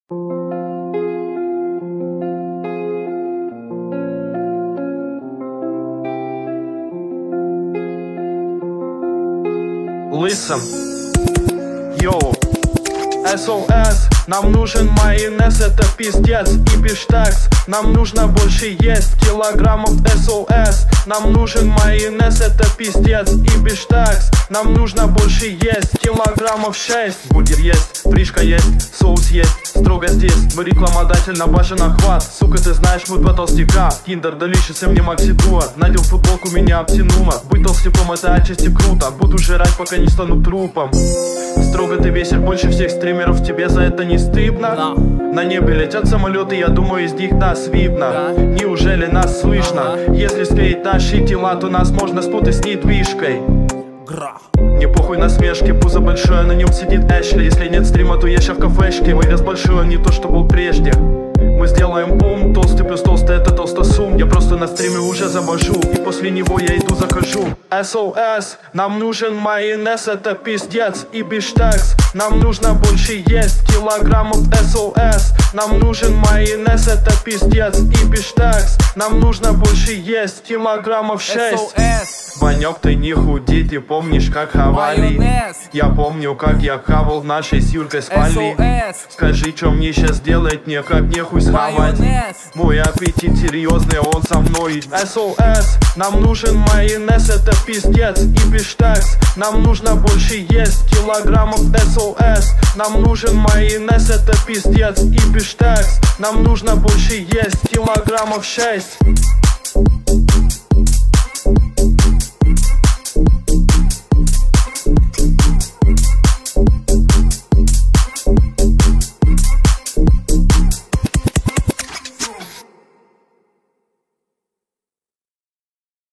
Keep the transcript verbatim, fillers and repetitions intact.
Listen, йоу, эс о эс, нам нужен майонез, это пиздец и биштекс. Нам нужно больше есть килограммов эс о эс. Нам нужен майонез, это пиздец и биштекс. Нам нужно больше есть килограммов шесть. Бургер есть, фришка есть, соус есть. Строго здесь, мы рекламодатель на баше на хват. Сука, ты знаешь, мы два толстяка. Киндер, Делишес и мне Максидуа. Надел футболку, меня обтянуло. Быть толстяком это отчасти круто. Буду жрать, пока не стану трупом. Строго ты весишь больше всех стримеров, тебе за это не стыдно? No. На небе летят самолеты, я думаю, из них нас видно. Да. Неужели нас слышно? Ага. Если склеить наши тела, то нас можно спутать с недвижкой. Гра. Не похуй на смешки, пузо большое, на нем сидит Эшли. Если нет стрима, то я ща в кафешке. Мой вес большой, а не то, что был прежде. Мы сделаем бум, толстый плюс толстый это толстосум. Я просто на стриме уже завожу, и после него я иду захожу. эс о эс, нам нужен майонез, это пиздец и биштекс. Нам нужно больше есть килограммов эс о эс. Нам нужен майонез, это пиздец и биштекс. Нам нужно больше есть килограммов шесть. Ванек, ты не худи, ты помнишь, как хавали? Майонез. Я помню, как я хавал в нашей с Юлькой спали. Скажи, что мне сейчас делать, мне как нехуй схавать. Мой аппетит серьезный, он со мной. эс о эс, нам нужен майонез, это пиздец и биштекс. Нам нужно больше есть килограммов эс о эс. Нам нужен майонез, это пиздец и биштекс. Нам нужно больше есть килограммов шесть.